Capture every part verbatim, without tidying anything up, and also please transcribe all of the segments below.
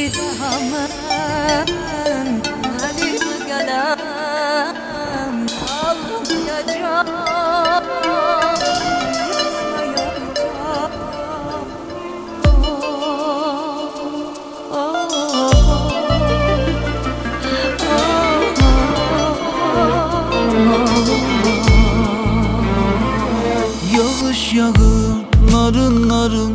daha mən əlimi qələm almayacağam, Yağış yağır, narın narın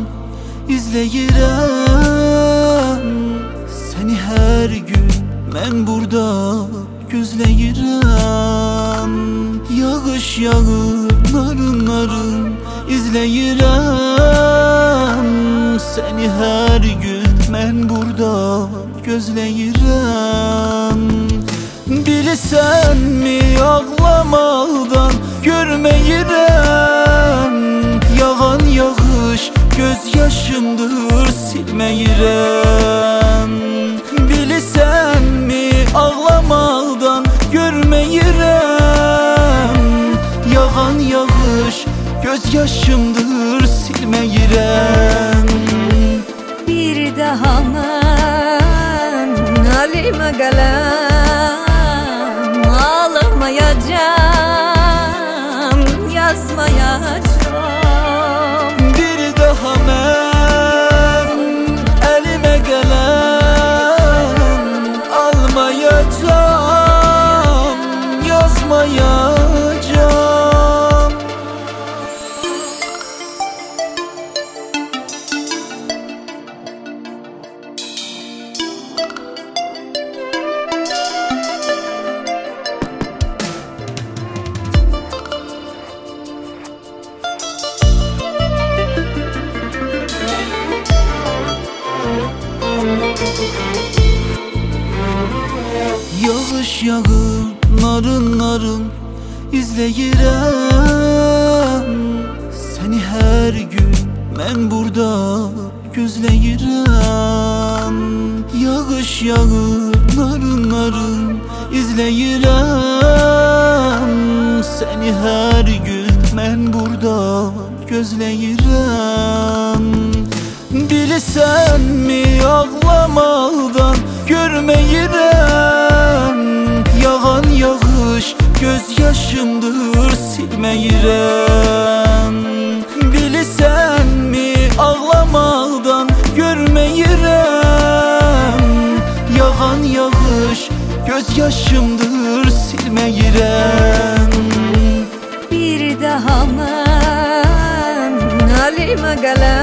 izləyirəm səni hər gün, mən burada gözləyirəm. Yağış yağır, narın narın izləyirəm səni hər gün, mən burada gözləyirəm. Bilirsən-mi, ağlamaqdan görməyirəm, yağan yağış göz yaşımdır, silməyirəm. Bilirsən-mi, ağlamaqdan görməyirəm, yağan yağış göz yaşımdır, silməyirəm. Bir daha mən əlimə qələm almayacağam, yazmayacağam. Bir daha mən əlimə qələm almayacağam, yazmayacağam. Yağış yağır, narın narın izləyirəm səni hər gün, mən burada gözləyirəm. Yağış yağır, narın narın izləyirəm səni hər gün, mən burada gözləyirəm. Bilirsən-mi, ağlamaqdan görməyirəm, yağan yağış göz yaşımdır, silməyirəm. Bilirsən-mi, ağlamaqdan görməyirəm, yağan yağış göz yaşımdır, silməyirəm. Bir daha mən əlimə qələm